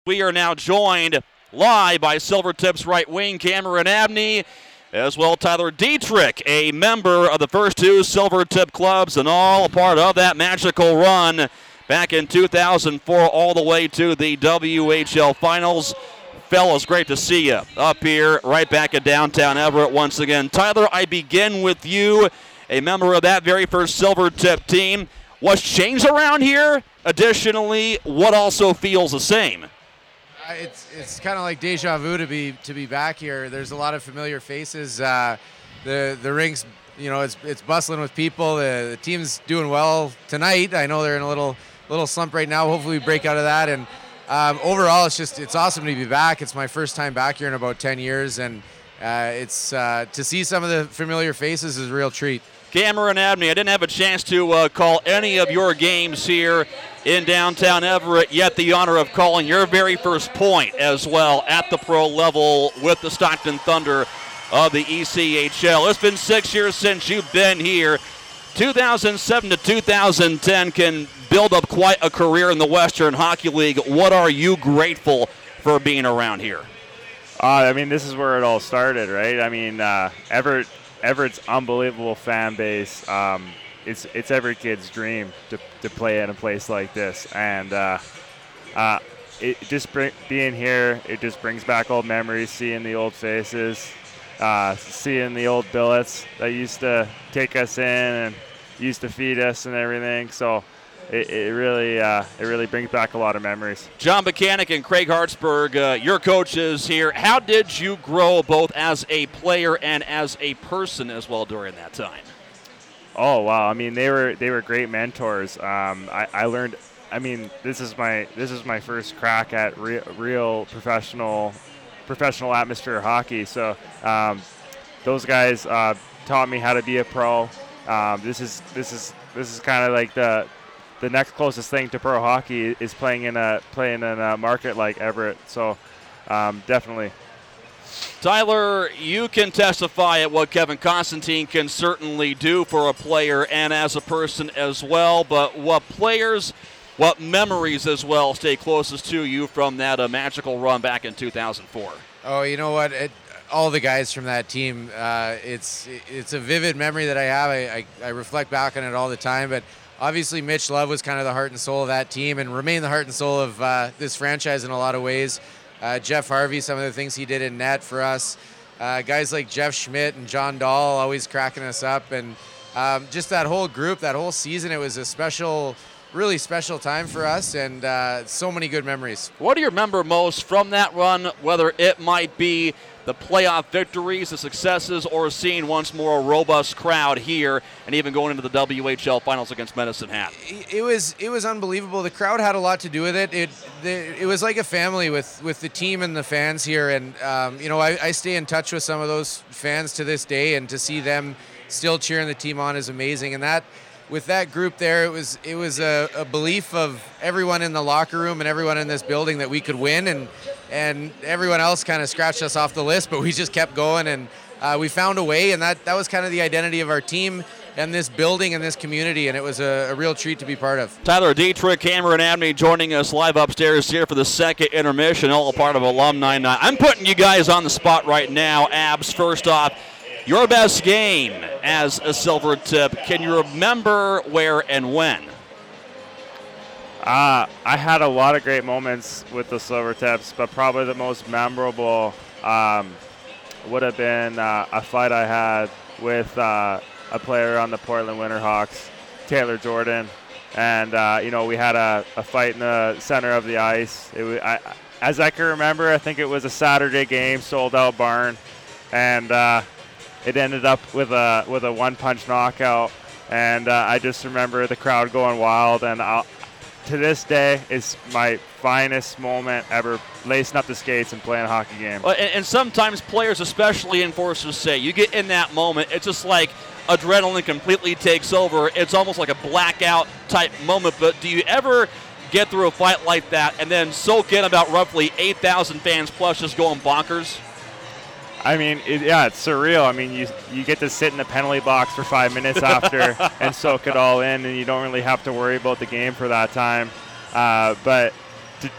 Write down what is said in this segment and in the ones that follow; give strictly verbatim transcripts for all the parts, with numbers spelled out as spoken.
We are now joined live by Silvertip's right wing, Cameron Abney, as well Tyler Dietrich, a member of the first two Silvertip clubs and all a part of that magical run back in two thousand four all the way to the W H L Finals. Fellas, great to see you up here right back in downtown Everett once again. Tyler, I begin with you, a member of that very first Silvertip team. What's changed around here? Additionally, what also feels the same? It's it's kind of like deja vu to be to be back here. There's a lot of familiar faces. Uh, the the rinks, you know, it's it's bustling with people. The, the team's doing well tonight. I know they're in a little little slump right now. Hopefully, we break out of that. And um, overall, it's just it's awesome to be back. It's my first time back here in about ten years, and uh, it's uh, to see some of the familiar faces is a real treat. Cameron Abney, I didn't have a chance to uh, call any of your games here in downtown Everett, yet the honor of calling your very first point as well at the pro level with the Stockton Thunder of the E C H L. It's been six years since you've been here. two thousand seven to two thousand ten can build up quite a career in the Western Hockey League. What are you grateful for being around here? Uh, I mean, this is where it all started, right? I mean, uh, Everett, Everett's unbelievable fan base. Um, it's it's every kid's dream to, to play in a place like this, and uh, uh, it just bring, being here, it just brings back old memories, seeing the old faces, uh, seeing the old billets that used to take us in and used to feed us and everything. So it, it really uh, it really brings back a lot of memories. John Buchanan and Craig Hartsburg, uh, your coaches here. How did you grow both as a player and as a person as well during that time? Oh wow! I mean, they were they were great mentors. Um, I, I learned. I mean, this is my this is my first crack at re- real professional professional atmosphere hockey. So um, those guys uh, taught me how to be a pro. Um, this is this is this is kind of like the the next closest thing to pro hockey is playing in a playing in a market like Everett. So um, definitely. Tyler, you can testify at what Kevin Constantine can certainly do for a player and as a person as well, but what players, what memories as well stay closest to you from that uh, magical run back in two thousand four? Oh, you know what? It, all the guys from that team, uh, it's it's a vivid memory that I have. I, I, I reflect back on it all the time, but obviously Mitch Love was kind of the heart and soul of that team and remained the heart and soul of uh, this franchise in a lot of ways. Uh, Jeff Harvey, some of the things he did in net for us. Uh, guys like Jeff Schmidt and John Dahl always cracking us up. And um, just that whole group, that whole season, it was a special, really special time for us, and uh, so many good memories. What do you remember most from that run, whether it might be the playoff victories, the successes, or seeing once more a robust crowd here and even going into the W H L Finals against Medicine Hat? It was it was unbelievable. The crowd had a lot to do with it. It the, it was like a family with, with the team and the fans here. And, um, you know, I, I stay in touch with some of those fans to this day, and to see them still cheering the team on is amazing. And that, with that group there, it was it was a, a belief of everyone in the locker room and everyone in this building that we could win, and and everyone else kind of scratched us off the list, but we just kept going, and uh, we found a way, and that, that was kind of the identity of our team and this building and this community, and it was a, a real treat to be part of. Tyler Dietrich, Cameron Abney joining us live upstairs here for the second intermission, all a part of Alumni Night. I'm putting you guys on the spot right now. Abs, first off, your best game as a Silvertip, can you remember where and when? Uh, I had a lot of great moments with the Silvertips, but probably the most memorable um, would have been uh, a fight I had with uh, a player on the Portland Winterhawks, Taylor Jordan. And, uh, you know, we had a, a fight in the center of the ice. It was, I, as I can remember, I think it was a Saturday game, sold-out barn. And uh, it ended up with a with a one-punch knockout. And uh, I just remember the crowd going wild. And I'll, to this day, it's my finest moment ever, lacing up the skates and playing a hockey game. Well, and, and sometimes players, especially enforcers, say you get in that moment, it's just like adrenaline completely takes over. It's almost like a blackout type moment. But do you ever get through a fight like that and then soak in about roughly eight thousand fans plus just going bonkers? I mean, it, yeah, it's surreal. I mean, you you get to sit in the penalty box for five minutes after and soak it all in, and you don't really have to worry about the game for that time. Uh, but to just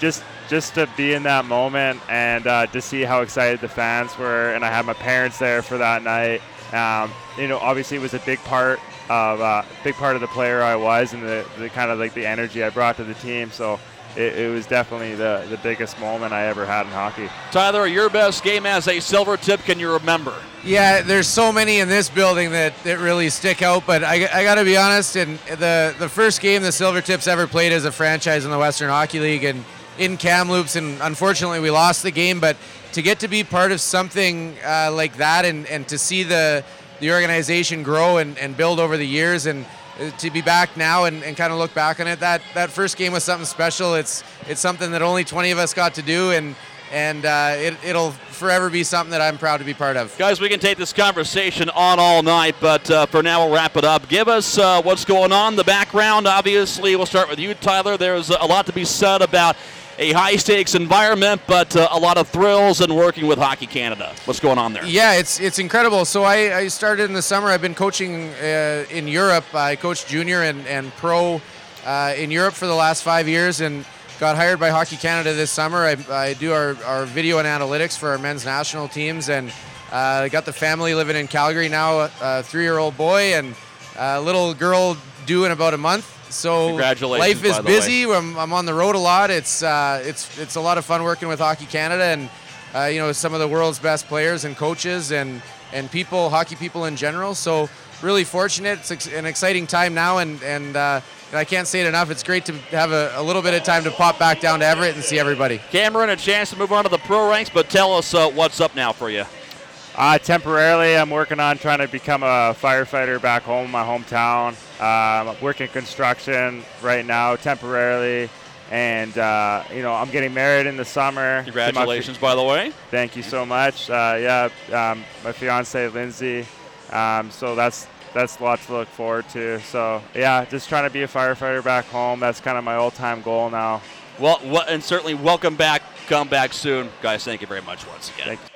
just to be in that moment and uh, to see how excited the fans were, and I had my parents there for that night. Um, you know, obviously it was a big part of uh, big part of the player I was, and the, the kind of like the energy I brought to the team. So it, it was definitely the the biggest moment I ever had in hockey. Tyler, your best game as a Silvertip can you remember? Yeah, there's so many in this building that, that really stick out, but I, I got to be honest, and the, the first game the Silvertips ever played as a franchise in the Western Hockey League and in Kamloops, and unfortunately we lost the game, but to get to be part of something uh, like that and, and to see the the organization grow and, and build over the years, and to be back now and, and kind of look back on it, that, that first game was something special. It's it's something that only twenty of us got to do, and and uh, it, it'll forever be something that I'm proud to be part of. Guys, we can take this conversation on all night, but uh, for now we'll wrap it up. Give us uh, what's going on in the background. Obviously, we'll start with you, Tyler. There's a lot to be said about a high-stakes environment, but uh, a lot of thrills in working with Hockey Canada. What's going on there? Yeah, it's it's incredible. So I, I started in the summer. I've been coaching uh, in Europe. I coached junior and, and pro uh, in Europe for the last five years and got hired by Hockey Canada this summer. I, I do our, our video and analytics for our men's national teams, and I uh, got the family living in Calgary now, a three-year-old boy and a little girl due in about a month. So Congratulations, life is by the busy. way. I'm, I'm on the road a lot. It's uh, it's it's a lot of fun working with Hockey Canada and uh, you know, some of the world's best players and coaches and and people, hockey people in general. So really fortunate. It's an exciting time now, and and, uh, and I can't say it enough. It's great to have a, a little bit of time to pop back down to Everett and see everybody. Cameron, a chance to move on to the pro ranks, but tell us uh, what's up now for you. Uh, temporarily, I'm working on trying to become a firefighter back home in my hometown. Um, I'm working construction right now temporarily, and uh, you know, I'm getting married in the summer. Congratulations, by the way. Thank you so much. Uh, yeah, um, my fiance Lindsay. Um, so that's that's a lot to look forward to. So yeah, just trying to be a firefighter back home. That's kind of my all-time goal now. Well, and certainly welcome back. Come back soon, guys. Thank you very much once again. Thank you.